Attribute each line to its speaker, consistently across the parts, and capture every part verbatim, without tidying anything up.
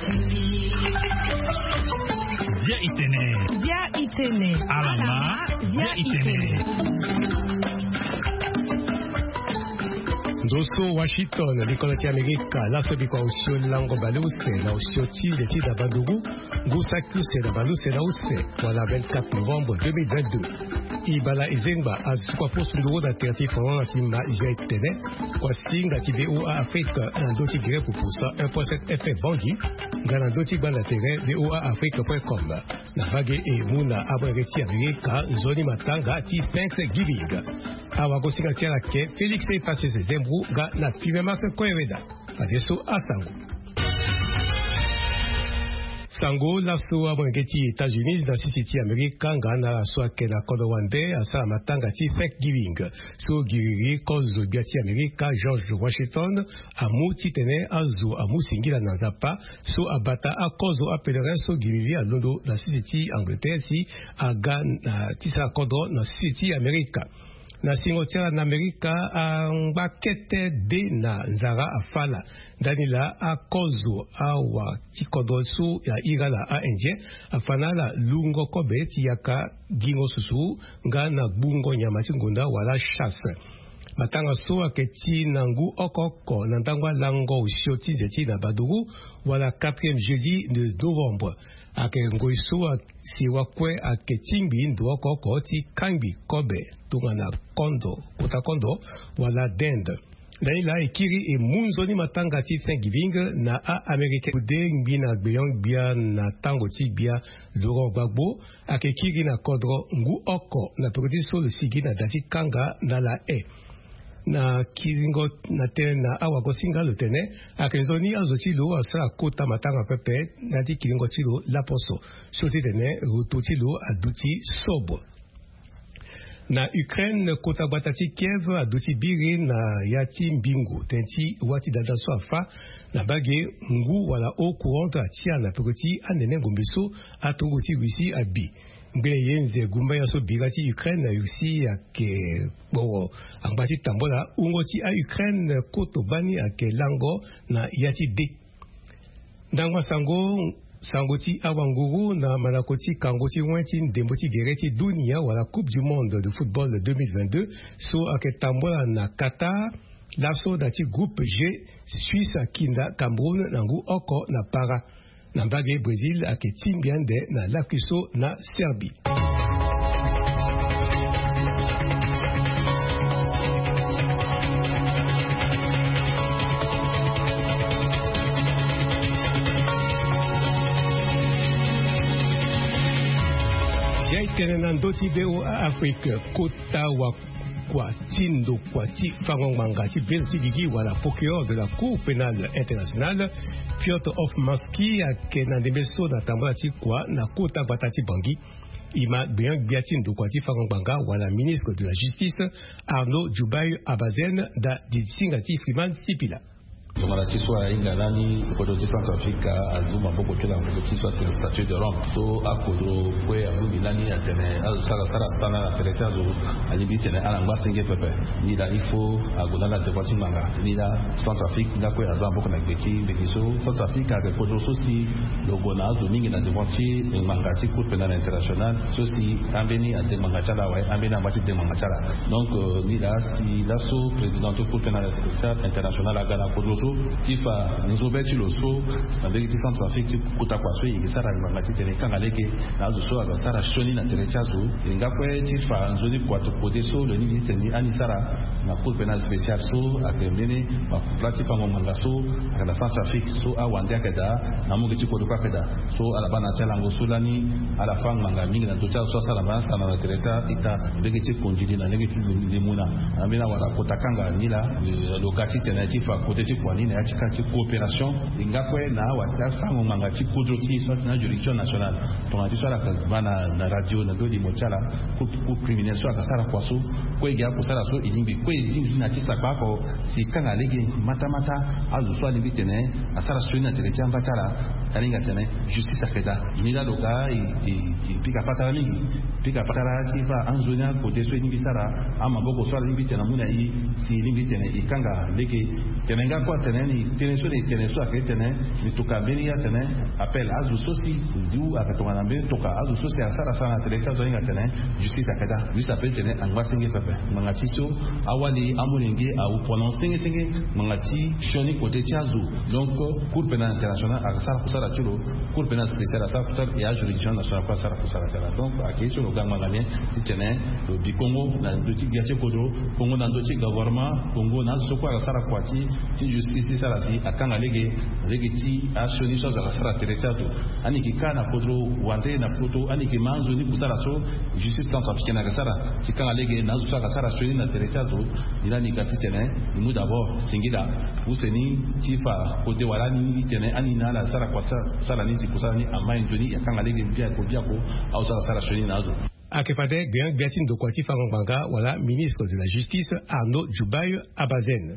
Speaker 1: Via itene.
Speaker 2: Via itene.
Speaker 1: Alama. Via itene.
Speaker 3: Doso Washington, l'école d'Amérique, la Sobico Osio Lango Baluse, la Osio Tileti d'Abandougou, Gousakuse d'Abaluse Laose, pour la vingt-quatre novembre deux mille vingt-deux. Ibala Izengba, Azukwa Posunduro d'Aterti Foran Atima Jaitene, Wasting d'Ativé O A Afrique, un doti gré pour poussa un point sept F M Bangui, Galan doti Balatere, V O A Afrique point com. Navage et Muna Abreti Amerika, Zoni Matanga, Ti Thanksgiving. Awagosinga Tiarake, Félix et passé ses Zembrou, Ga na Pivemas Koereda. Adesso a Sango. Sango, la soa Mwangeti États-Unis, dans City Américain, Gana la soa Kena Kodowande, Asa Matanga Ti Thanksgiving. So Giriri, Kozo Biati America, George Washington, Amu Titene, Azu, Amu Singila Nanzapa, So Abata, A Kozo Apeleren, So Giriri, à Londo, dans City Angleterre, si, à Gana, Tisa Kodo, dans City America. Na singotiara na Amerika a mbakete de na nzara afala danila a kozo awa tikodosu ya igala a enje afana la lungo kobe tiyaka gingo susu nga na bungo nyamati ngunda wala chasse matanga so aketi nangu okoko nantangwa lango ushoti jeti na badugu wala quatrième jeudi de novembre ake ngoiso siwa kwe ake timbi ndo okoko ti kambi kobe tungana kondo kota kondo wala dende Daila ikiri e munzoni matanga ti Thanksgiving na a Amerika bude mbina gbeyon bia na tango ti bia Laurent Gbagbo ake kiri na kodro ngu oko na prodi so le sigi na dati kanga na la e na kiringo na tene na awa gosinga le tene akezoni azoti lo asra kota matanga pepe na di kiringo ti lo la poso soti tene rututi lo aduti sobo na Ukraine kota batati Kiev aduti biri na yati mbingu tenti wati dada so afa na bage ngu wala au courant atia na pekoti anene ngombeso atongoti Russie abi mbe yenze gumba yaso bigati Ukraine Russie ake bo ambati tambola ungoti a Ukraine koto bani ake lango na yati de ndangwa sango sangoti awanguru na manakoti kangoti wenti ndemboti gereti dunia wala Coupe du monde de football deux mille vingt-deux so ake tambola na Qatar laso dati groupe G Suisse Kinda Cameroun nangu oko na para na mbage Brésil ake timbiande na lakiso na Serbie. Kerenan doti beo a Afrique kota wa kwa tindo kwa ti fangongmanga ti belti gigi wala procureur de la Cour pénale internationale Piotr Hofmansky a kenan demeso na tambala ti kwa na kota batati bangi ima bien biatindo kwa ti fangongmanga wala ministre de la justice Arnaud Djoubay Abazen da disinga ti Freeman Sipila.
Speaker 4: Tumala tiswa inga nani kodo ti Central Africa azuma boko kila kodo tiswa ti statut de Rome so akodo kwe abubi nani atene azu sara sara stana na tereta zo alibi tene ala ngbasinge pepe ni da ifo agonala de kwati manga ni da Central Africa da kwe azamba boko na gbeki gbeki so Central Africa ke kodo so si logo na azu mingi na de kwati manga ti Cour pénale internationale so si ambeni ate manga chala wa ambeni amati de manga chala donc ni da si la so président de Cour pénale internationale agana kodo tifa nzobeti loso na begiti Central Afrique kuta kwa so yisara ngati tene kanga leke na zo so abasara shoni na terechazo ngakwe tifa nzoni kwa to podeso le ni teni anisara na Cour pénale spéciale so akemene ba platifa ngomanga so na Central Afrique so awande akeda na mugiti ko dokwa keda so alabana tela ngosulani ala fang manga mingi na tocha so sala bansa na tereta ita begiti konjidi na negiti limuna amina wala kotakanga nila lokati tene tifa kodeti kwa nini ya chika ki coopération ingakwe na wasa fango manga chi kudroti so na juridiction nationale tonati so la bana na radio na dodi mochala ku ku criminel so akasara kwa so ko iga ko sara so ilimbi ko ilimbi na tisa kwa ko si kana lege mata mata azu so limbi tene asara so na telecha mbachala aninga tene justice akeda inila loka i pika patara mingi pika patara tifa anzonia kote so ni bisara ama boko so limbi tena muna i si limbi tena ikanga leke tenenga kwa tene ni tene so de tene so aketene ni toka beni ya tene appel azu sosi du akatonga nambe toka azu sosi asara sana teleka zo inga tene justice akeda lui s'appelle tene angwa singe pepe mangati so awali amonenge au prononce singe singe mangati shoni kote tiazu donc cour pénale internationale akasara kusara tulo cour pénale spéciale asara kusara ya juridiction nationale kusara kusara tala donc akiso lo gamba ngame tene le bikongo na doti giache kodro kongo na doti gouvernement kongo na soko akasara kwati ti justice sala si akanga lege lege ti ashoni so akasara teretatu ani kikana kodro wande na poto ani kimanzo ni kusara so justice centrafricaine akasara kikanga lege na so akasara shoni na teretatu ila ni kati tene ni mu d'abord singida useni chifa kote wala ni tene ani na la sara kwa sala ni kusala ni amai njoni yakanga lege mpia ko biako au sala sara shoni nazo
Speaker 3: akefade bien Bertine de Kwati Faranganga wala ministre de la justice Arnaud Djoubaï Abazen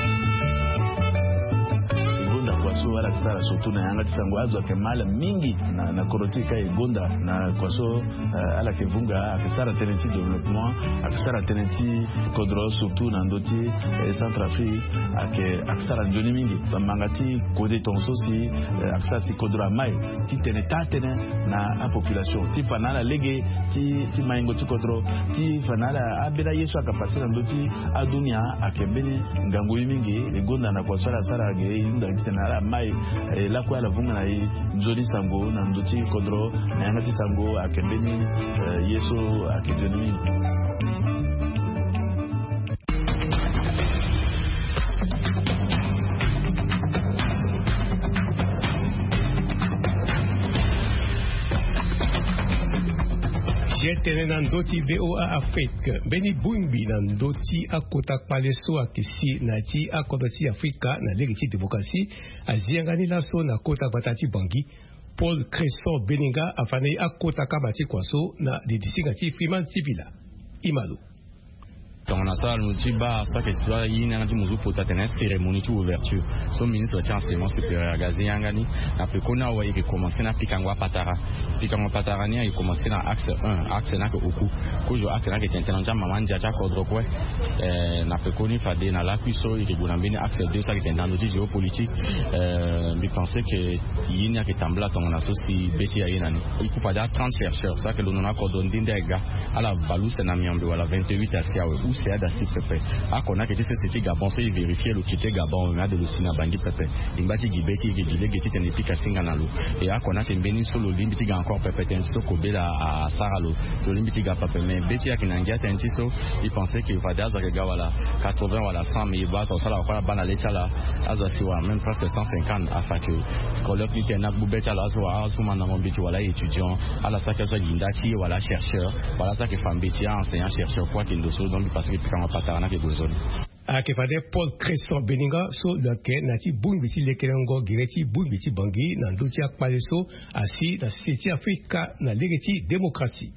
Speaker 2: kwaso wala kisara surtout na yanga tisango azo kemala mingi na na korotika igonda na kwaso uh, ala kevunga akisara tenenti development akisara tenenti kodro surtout na ndoti eh, Centrafrique ake akisara njoni mingi mangati kode tonso si uh, akisara si kodro mai ti tene tatene na a population ti fanala lege ti ti maingo ti kodro ti fanala abira yesu akapasira ndoti adunia akembeni ngango mingi igonda na kwaso ala sara ge inda tena mai la kwa la vunga na nzoli sango na ndoti kodro na yangati sango akembeni yeso akejeni
Speaker 3: jetene nan doti V O A Afrique beni bumbi nan doti akota paleso akisi nati akodoti Afrika na legiti demokrasi aziangani laso na kota batati bangi Paul Cresson Beninga afane akota kabati kwaso na didisingati Freeman Sibila Imalo
Speaker 5: on a ça nous dit bah ça que soit il y a un musu pour tenir cérémonie d'ouverture son ministre de enseignement supérieur gazi yangani après qu'on a ouais il commencer na pikangwa patara pikangwa patara ni il commencer na axe un axe na que oku ko axe na que t'entends maman dia cha kodro quoi euh na pe koni fade na la cuiso il est bonambini axe deux ça qui est dans le géopolitique euh mais penser que il y a que tambla ton on associe besi ayi nani il faut pas trente chercheurs ça que l'on a cordon d'indega à la balou c'est na miambe wala vingt-huit asia c'est à d'assis pepe a kona que c'est c'est Gabon c'est vérifier le kité Gabon on a de le sina bangi pepe imbati gibeti gidile geti tenepika singa nalo et a kona que mbeni solo limbiti ga encore pepe tenso kobela à saralo so limbiti ga pepe mais beti ya kinangia tenso il pensait qu'il va daza ga wala quatre-vingts wala cent mais ba to sala kwa bana lechala azo siwa même presque cent cinquante afin que colloque ni tena bubeta la zo azo mana mbiti wala étudiant ala ça que soit d'indati wala chercheur voilà ça que fambiti enseignant chercheur quoi qu'il doso donc parce que pikangwa patara ke gozoni
Speaker 3: akefade Paul Cresson Beninga so leke nati bumbiti lekelengo gireti bumbiti bangi na ndoti akpaleso asi na siti Afrika na legeti démocratie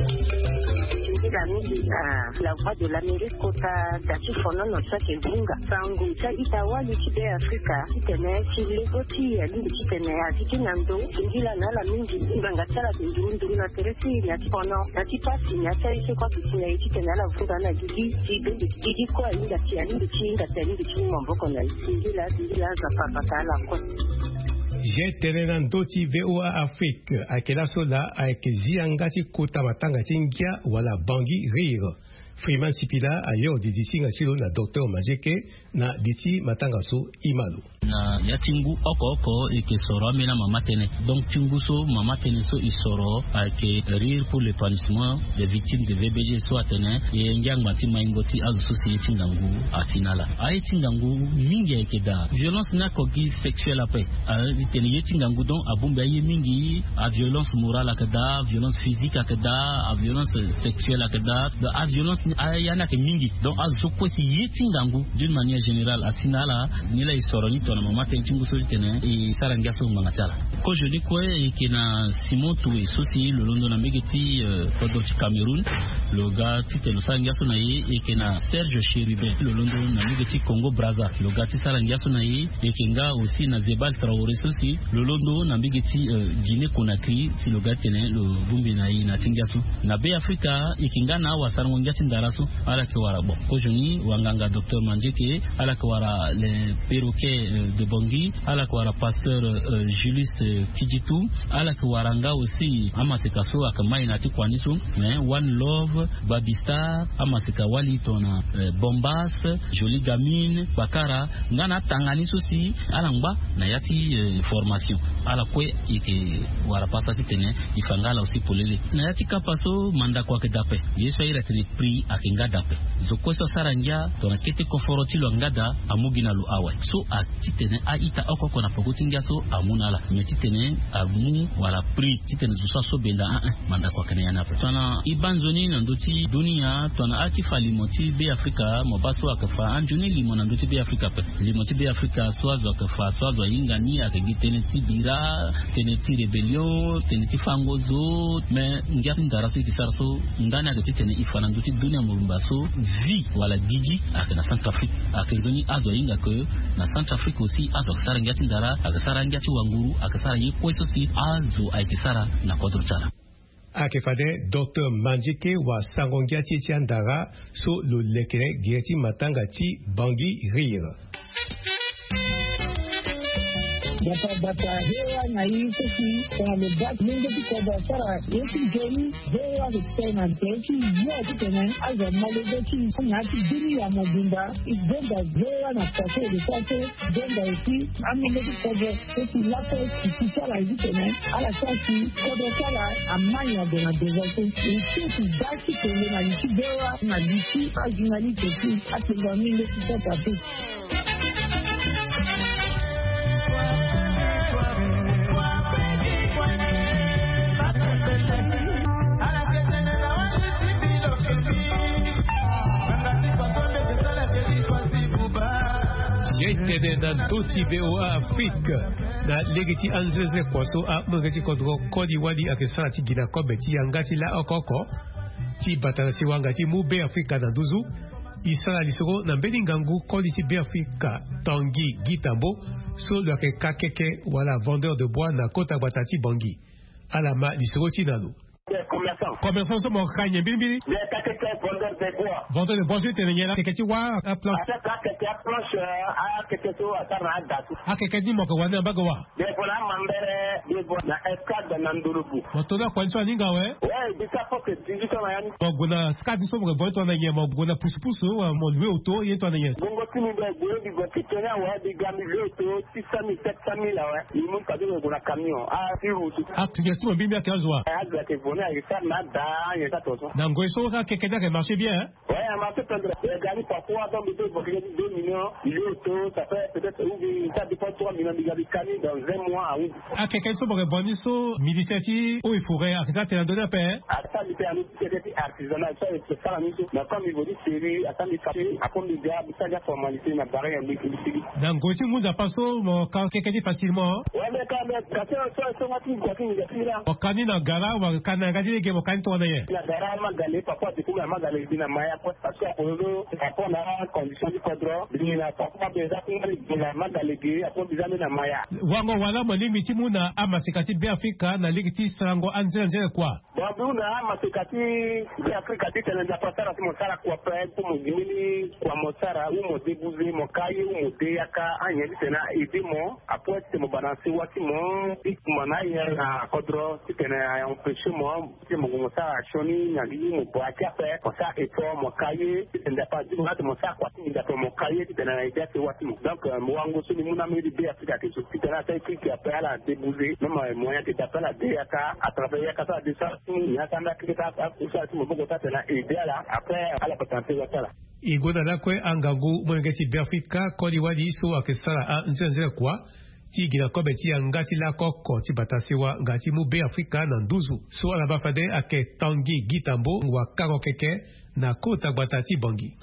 Speaker 6: la mili la voix de l'Amérique kota tati fono no sake bunga sangu cha itawali kide Afrika kitene kilegoti ya lindi kitene ya kikinando ngila na la mingi nganga tsala ndundu na teresi ya fono na tipasi ya tsaise kwa kitene ya kitene la vuga na gidi gidi gidi kwa inda tia lindi chinga tali chinga mboko na ngila ngila za papa la kwa
Speaker 3: jetene nan doti V O A Afrique akela sola akeziangati kota matanga tingia wala bangi rire Freeman Sipila ayo didisi ngasilo na docteur Majeke na diti matanga so Imalo
Speaker 7: na ya tingu oko oko eke soro amena mama tene donc tingu so mama tene so isoro ake rire pour l'épanouissement des victimes de V B G so atene ye ngiang mati maingoti azu société ngangu asinala ay tingangu mingi eke da violence na kogi sexuelle après ay tene ye tingangu don abumba ye mingi a violence morale akada violence physique akada a violence sexuelle akada a violence ayana ke mingi donc azoko si yetingangu d'une manière générale asinala nila isoroni tona mama tentingu so tene e sarangaso mangatala ko je dis quoi et que na Simon Toué sosi le londo na megeti kodo du Cameroun le gars tite le sarangaso na ye et que na Serge Chérubin le londo na megeti Congo Brazza le gars tite sarangaso na ye et que nga aussi na Zebal Traoré sosi le londo na megeti Guinée Conakry si le gars tene le bumbi na ye na tingaso na be Africa et que nga na wasarango ngati ndaraso ala ke wara bon ko je ni wanganga docteur Manjeke ala ke wara les perroquets de Bangui ala ke wara pasteur euh, Julius euh, Kijitu ala ke waranga aussi amasekaso akamai na tikwaniso mais One Love Babista amaseka wali tona euh, Bombas Jolie Gamine Bakara ngana tanganiso si ala ngba na yati euh, formation ala kwe ike wara pasati tene ifangala aussi polele na yati kapaso manda kwa kedape yeso ira tene pri akinga dape zokoso saranja tona kete konforoti lo ngada amugina lo awe so a titene a ita okoko na pokotinga so amunala me titene amu wala pri titene zo so benda a manda kwa kene yana tona ibanzoni na ndoti dunia tona ati falimoti be Afrika mo baso akafa anjuni limo na ndoti be Afrika pe limoti be Afrika swazo akafa swazo inga ni akagitene tibira tene ti rebellion tene ti fangozo me ngati ndaraso ikisarso ndani akatitene ifana ndoti dunia mo baso vi wala gigi akana Centrafrique akazoni azo inga que na Centrafrique aussi azo sarangati ndara akasarangati wanguru akasara yekweso si azo aikisara na kodrotara
Speaker 3: akefade docteur Manjeke wa sangongiati tiandara so lo lekere gieti matanga ti Bangui rire
Speaker 8: Bata bata hewa na hii sisi kwa lebat mingi kwa basara yeki jeni hewa vitena teki yote tena aza malezeki ngati dini ya mobimba igenda hewa na pase de pase genda isi amileki kwa sisi lato kisala hivi tena ala sasi kwa basara amanya de na dezote isi daki tena na liki hewa na liki ajinali teki atenga mingi kwa tatu
Speaker 3: J'étais dans Toti B O A Afrique na legiti anzeze kwaso a mungeti kodro kodi wadi akesana ti gina kobe ti angati la okoko ti batanasi wangati mu be Afrika na duzu isala lisoro na mbelingangu kodi ti be Afrika Tanguy Gitambo so le kakeke wala vendeur de bois na kota batati Bangui alama lisoro ti nalo commerçant so mo kanye bilibili
Speaker 9: le kakeke vendeur de bois
Speaker 3: vendeur de bois je te nyela keke wa a planche
Speaker 9: a kakeke a planche a keke so atara datu
Speaker 3: a keke di mo ko wana bagawa
Speaker 9: de bona mambere de bois na escade na ndulubu
Speaker 3: motona kwa nso ninga we
Speaker 9: ouais bisa poke digital na yani
Speaker 3: mo gona skadi so mo boy to na nyema mo gona pusu wa mo lwe auto ye to na nyema
Speaker 9: bongo tini de go di go kitena wa de gami lwe auto six cent mille sept cent mille wa ni mun ka de go na camion a fi route
Speaker 3: a tiye ti mo bi mi akazwa
Speaker 9: a ga te bona ya sa na da ya ta to
Speaker 3: na ngoy so ka keke da marché bien hein
Speaker 9: ouais a marché tendre e gani parfois dans le deux deux millions il auto ça fait peut-être ou ça dépend trois millions de gabi cami dans un mois ou
Speaker 3: a keke so mo boni so militati o ifure a ça te la donner paix
Speaker 9: a ça li permis c'était artisanal ça c'est ça la mission mais comme il veut série à ça li fait à comme il a ça la formalité na barre un peu ici
Speaker 3: na ngoti mu za paso mo ka keke di facilement
Speaker 9: ouais mais quand même quand ça ça m'a dit quoi qu'il y a là
Speaker 3: o kanina gara wa kana ngadi ge mo kan to na ye
Speaker 9: la gara ma galé papa de kuma ma galé dina maya parce que pour le rapport na condition du cadre ni na papa déjà pour la ma galé ge après déjà na maya
Speaker 3: wango wala mo limi ti mu na amasikati be Afrika na ligiti sango anje anje kwa
Speaker 9: babu na amasikati be Afrika ti tena ja pasara mo sara kwa pre pour mo dimini kwa mo sara ou mo débuser mo kaye ou mo deyaka anye tena edimo après te mo balancer wati mo ikuma na ya na cadre ti tena empêcher mo ti mo mo sara shoni na li mo bo akape ko sa e to mo kaye ti tena pas di mo mo sara kwa ti da mo kaye ti tena ida ti wati mo donc mo wango so ni mo na me di be Afrika ti so ti tena ta ki après la débuser même moyen ti t'appelle la deyaka à travers ya kata de ça ni atanda ki ta ça ti mo bo ta tena idéal après à la potentiel wata
Speaker 3: igona la kwe angagu mwengeti be Afrika kodi wadi so akesala a nzenze kwa ti gina kobe ti ngati la koko ti batasewa ngati mu be Afrika na nduzu so ala bafade ake Tanguy Gitambo wa Karo Keke na kota gbata ti Bangui.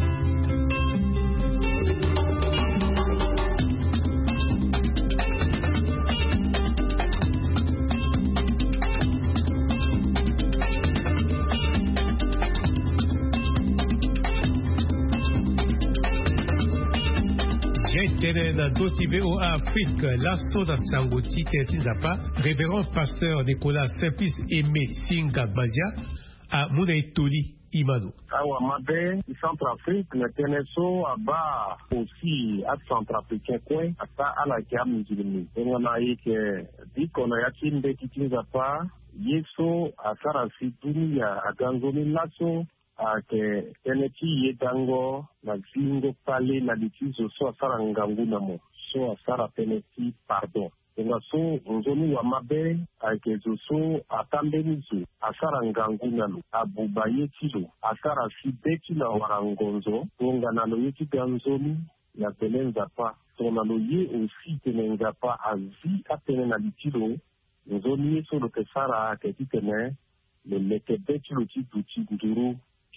Speaker 3: Tene na doti V O A Afrique, l'asto da Sangoti Tetinzapa, révérend pasteur Nicolas Simplice Aimé Singa Bazia, à Munaitoli Imano.
Speaker 9: Awa mabe, Centrafrique, le Teneso, Aba, aussi, à Centrafrique, quoi, à ça, à la gamme du on a eu que, dit qu'on a yakin de Titinzapa, Yeso, à Sarasi, Dunia, à Ganzoni Lasso, ake teneti yedango na zingo pale na litizo so asara ngangu namo so asara teneti pardon nga so nzoni wa mabe ake zo so atambenizo asara ngangu nalo abuba yetilo asara si beti na warangonzo nga nalo yeti ganzoni na telenza pa tona lo ye aussi tenenza pa azi atene na litilo nzoni yeso lo kesara ake titene le leke beti lo ti duti nduru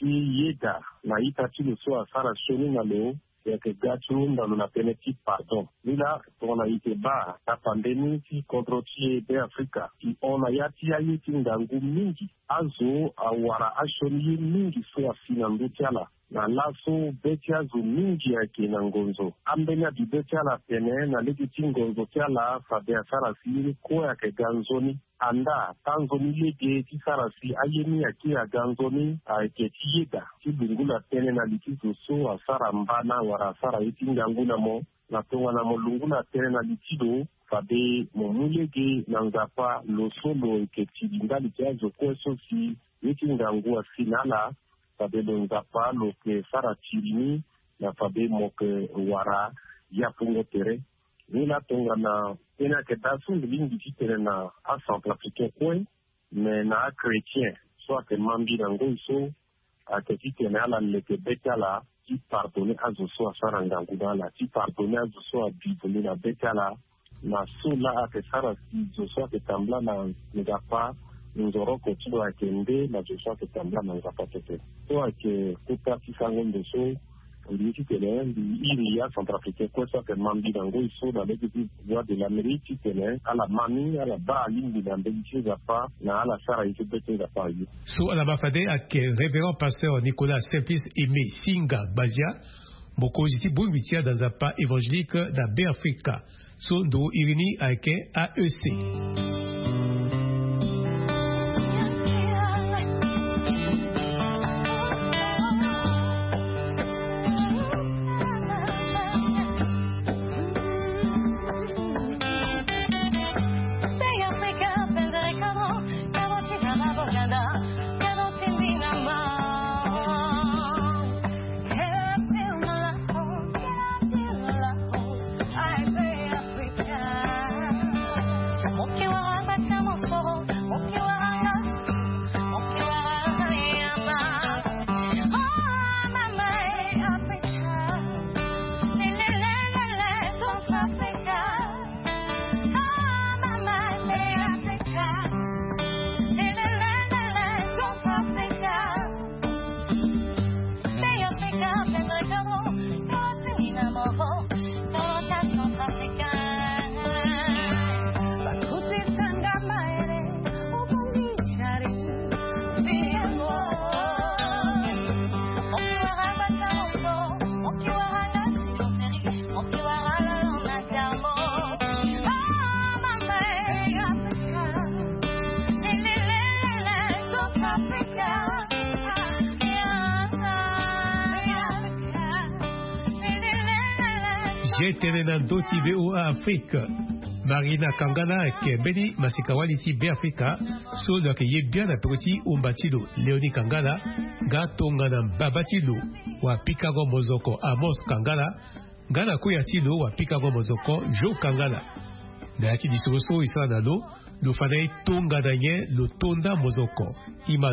Speaker 9: yeda na ita chilo so asara shoni na leo ya ke gachu ndalo na peneti pardon nila tona ite ba ta pandemi ti kontro ti de Afrika ti ona yati ya yiti ngangu mingi azo awara ashoni mingi so afina ndutiala na laso betia zo mingi ya ke na ngonzo ambenya di betia la pene na leki ti ngonzo tiala fa de asara si ko ya ke ganzoni anda tanzoni lege ti sarasi ayemi ya ki ya ganzoni a ke ti yeda ti bungula pene na litizo so asara mbana wara asara yiti ngangu na mo na tonga na mo lungula pene na litido fabe mo mulege na ngapa lo solo ke ti dingali ti azo kweso si yiti ngangu asinala fabe lo ngapa lo ke sara tirini na fabe mo ke wara ya pungo tere nila tonga na tena ke dasu lingi ti tere na a Centrafricain kwen me na a chrétien so ake mambi na ngoi so ake ti tene ala leke bete ala ti pardonne azo so asara ngangu na ala ti pardonne azo so a bibole na bete ala na so la ake sara si zo so ake tambla na ngapa nzoro kotido ake nde na zo so ake tambla na ngapa tete so ake kuta ti sangondo so L'unité tene iri ya Centrafricain kwa sa ke mambi na ngoi so na leki ti voix de l'Amérique tene ala mami ala ba lingi na mbeki zapa na ala sara ite bete zapa yu.
Speaker 3: So ala bafade ak révérend pasteur Nicolas Simplice Aimé Singa Bazia boko jiti bonwitia dans zapa évangélique da B Africa so ndo irini ake A E C. Tene na doti V O A Afrique Marina Kangana ke beni masikawali ti B Africa so da ke yebia na proti umbatido Leoni Kangana ga tonga na babatilo wa Pikago Mozoko Amos Kangana gana kuya tilo wa Pikago Mozoko Jo Kangana na yati disoso isa na lo lo fanai tonga danye lo tonda Mozoko Imano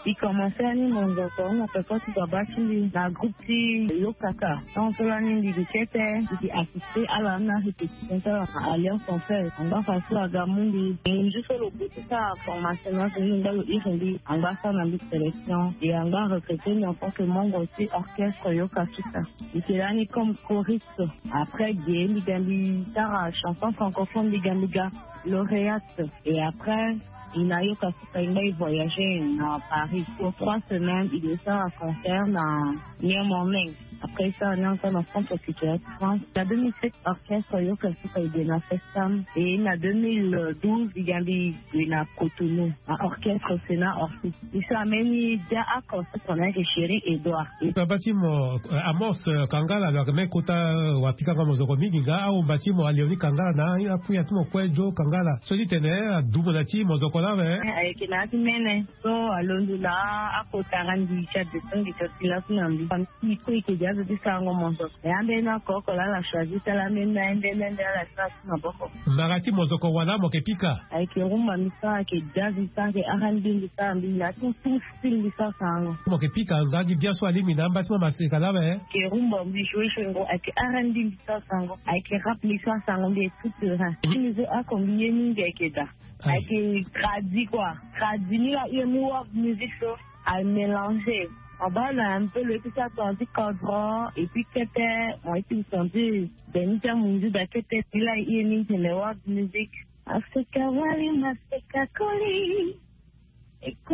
Speaker 8: Il commençait à nous montrer on a fait quoi tu dois battre la groupe qui Yokaka. Donc cela nous dit que c'était qui assisté à la répétition à Alliance Française. On va faire ça à Gamundi. Et juste le bout de ça formation là c'est une belle ironie. On va faire la sélection et on va recruter n'importe quel membre aussi orchestre Yokaka. Et c'est là ni comme choriste. Après Game Gambi Tara chanson francophone de Gambiga lauréate. Et après il a eu qu'à voyager à Paris pour trois semaines. Il est à concert dans Niamey. Après ça, on est encore dans France culturel France. En deux mille sept, orchestre Yoka Suka na Festam. Et en deux mille douze, il y a eu à Cotonou, un orchestre Sénat Orsi. Il s'est amené à concert son avec Chéri Edouard.
Speaker 3: Bâtiment Amos Kangala, alors mais kota wapika kama zoko miginga au bâtiment à Léonie Kangala na apu ya tumo kwejo Kangala. Soli tene double nati mozoko la ve.
Speaker 8: Avec nati mene so alondula akotarandi chat de son qui est là nambi. Qui qui qui ya de sango mozoko. Ya mbena koko la la choisi la mena ndene la sasa na boko.
Speaker 3: Marati mozoko wana mokepika.
Speaker 8: Avec rumba misa ke jazz sange arandi misa mbi la tout tout style misa sango.
Speaker 3: Mokepika ngagi bien so alimi na bâtiment masika la ve.
Speaker 8: Ke rumba mbi jouer chengo avec arandi misa sango. Avec rap misa sango mbi tout terrain. Musique a combien mingi keda. Avec tradi quoi. Tradi ni la yemo musique so à mélanger. En bas, on a un peu le petit attendu cadran, et puis c'était, on a été entendu, Benita Mundu, c'était, il a eu une web musique. Africa Wali, Africa Koli, et quoi,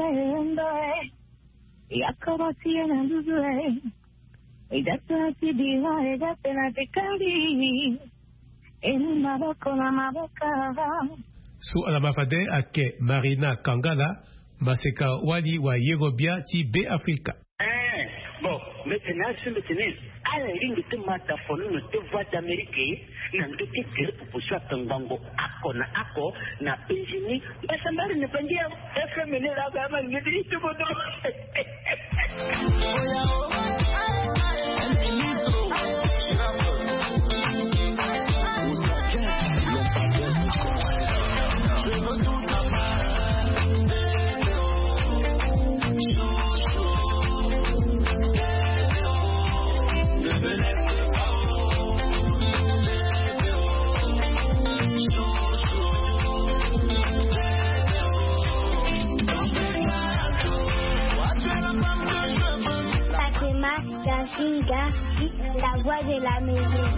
Speaker 8: et à quoi tu es dans le jouet, et d'attendre, tu dis, et d'attendre, tu kandi, et nous m'avons qu'on m'a
Speaker 3: Su alamafade ake Marina Kangala, Maseka Wali wa Yerobia ti B Africa.
Speaker 10: Bon, maintenant, je me tenais à la ligne de Matafono, de voix d'Amérique, n'a pas été que pour pousser un bango, ako na ako, na péjini, bah ça m'a rien de dire, elle fait mener la gamme, elle me dit tout le
Speaker 11: la voix de la maison.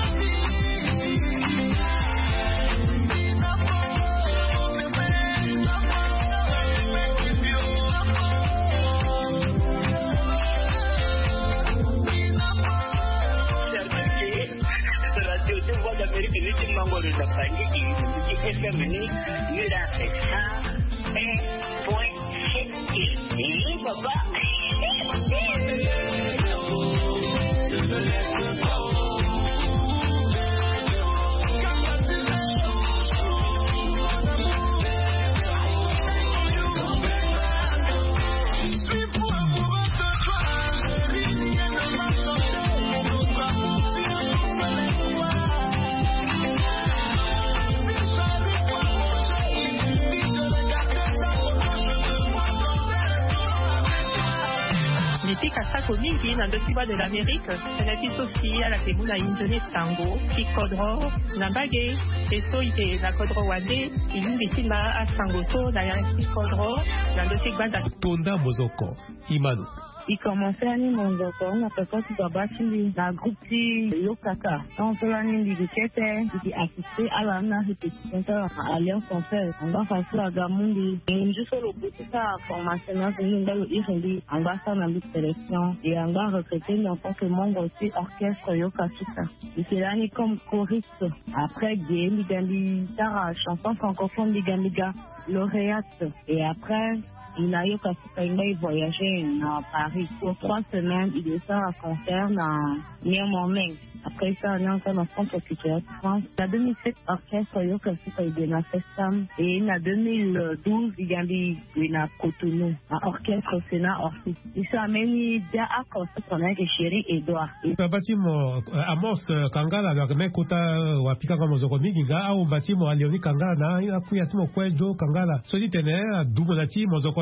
Speaker 12: Mingi na dokiba de l'Amérique, senati Sophie à la Kemuna Indone Tango, qui Kodro, Nambage, et so ite na Kodro Wande, il bitima à Sangoto, na Yanki Kodro, na dokiba da
Speaker 3: Tonda Mozoko, Imanu.
Speaker 8: Il commençait à nous montrer on a fait quoi tu dois battre la groupe qui Yokaka. Donc cela nous dit que c'était qui assisté à la répétition à Alliance Française. On va faire ça à Gamundi. Et juste le bout de ça formation là c'est une belle ironie. On va faire la sélection et on va recruter n'importe quel membre aussi orchestre Yokaka. Et c'est là ni comme choriste. Après Game Gambi Tara chanson francophone de Gambiga lauréate. Et après il a eu qu'à voyager à Paris pour trois semaines. Il est à concert dans Niamey. Après ça, on est encore dans France culturel France. En deux mille sept, orchestre Yoka Suka na Festam. Et en deux mille douze, il y a eu à Cotonou, un orchestre Sénat Orsi. Il s'est amené à concert son avec Chéri Edouard.
Speaker 3: Bâtiment Amos Kangala, alors mais kota wapika kama zoko miginga au bâtiment à Léonie Kangala na apu ya tumo kwejo Kangala. Soli tene double nati mozoko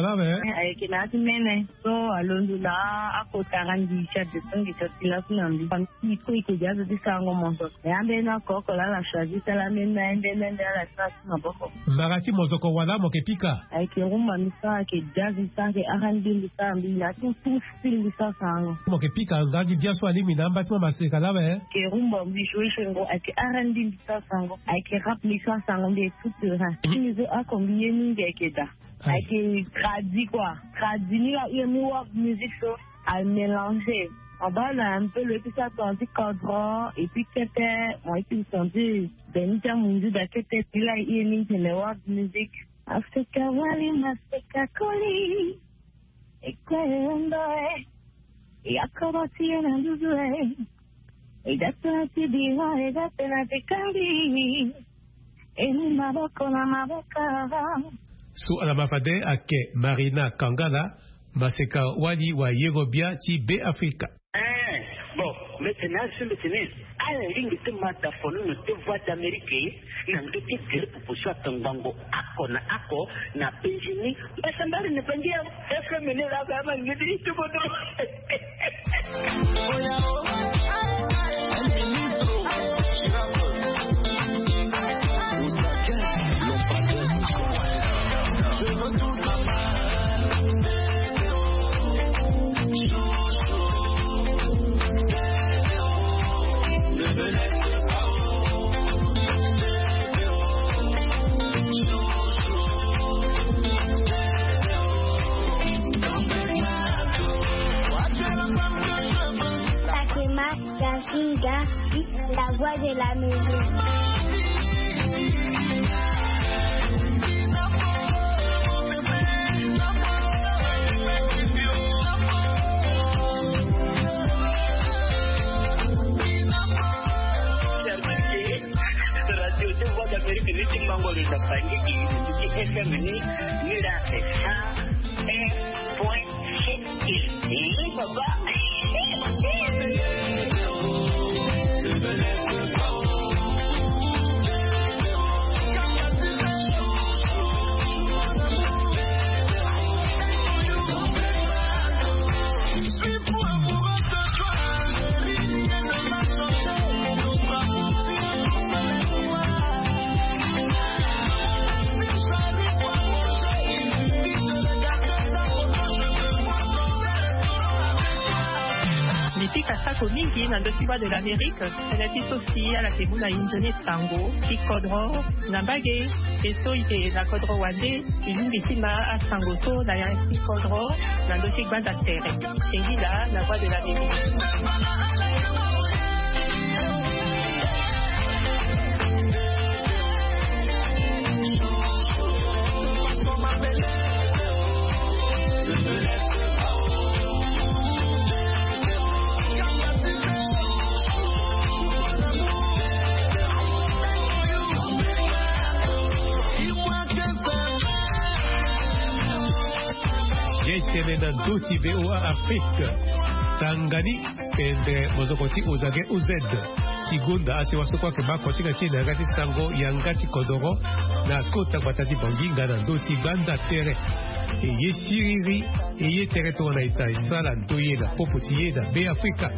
Speaker 3: kalawe
Speaker 8: ayeke na timene so alondu la akotarandi chat de tangi chatila kunambi panti ko iko jazo disango monto yambe na koko la la choisi la mena ende ende la sa na boko
Speaker 3: magati mozoko wala mokepika
Speaker 8: ayeke rumba misa ke jazi sange arandi misa mbi ya tu tu stil misa sango
Speaker 3: mokepika ngandi biaso alimi na mbati mama se kalawe
Speaker 8: ke rumba mbi shoishengo ayeke arandi misa sango ayeke rap misa sango mbi tout ha nizo akombiye ninge keda ayeke tradi quoi tradi ni la work music so à mélanger en bas là un peu le plus attendu cadre et puis c'était moi qui me sentais benita mundu da kete pila yeni tele work music Africa wali maseka koli ekwendo e akabati na nduzwe e datati diwa e datati kandi eni maboko na maboko
Speaker 3: su alamafade ake Marina Kangala maseka wali wa Yegobia ti be Afrika.
Speaker 10: Eh, bon, maintenant sur le tennis, à la ligne de mataphone, nous te voix d'Amérique, n'a pas été tiré pour pousser à Tangango, Ako, na Ako, na Benjini, mais ça m'a ne pas dire, est-ce que mener la gamme, il me dit tout bon.
Speaker 11: La voix de la musique.
Speaker 12: Mingi na ndokiwa de l'Amérique, elle aussi à la Kebuna Indone Tango, Kikodro, Nambage, et so ite la Kodro Wande, ilungi tima a Sangoto, na yan Kikodro, na ndoki banda terre. Et là, la voix de l'Amérique.
Speaker 3: na Doti V O A Afrique Tangani pende mozokoti uzage uzed Sigunda ase wasokwa ke bako tika china ngati tango yangati kodoro na kota batati banginga na Doti banda tere e yesiriri e ye territoire na ita sala ntoye na popotiye na be Afrika.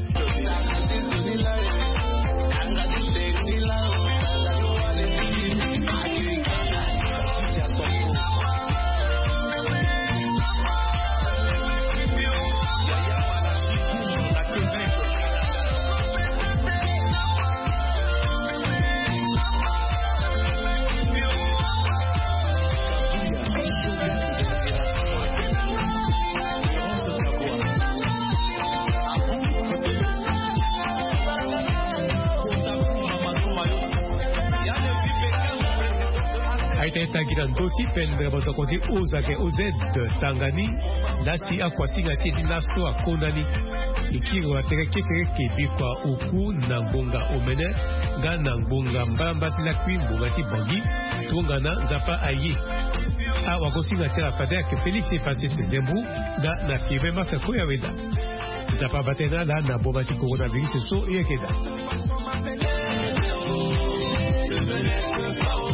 Speaker 3: Tagira Doti pende bozokozi uzake uzed Tangani nasi akwasinga chezi naso akonani ikiro ateke keke bikwa uku na ngonga omene ga na ngonga mbamba sila kwimbo ngati bangi tungana zapa ayi a wakosinga tela padea ke Felix e passé ses dembou ga na kive masa koya weda zapa batena la na bomati coronavirus so yekeda.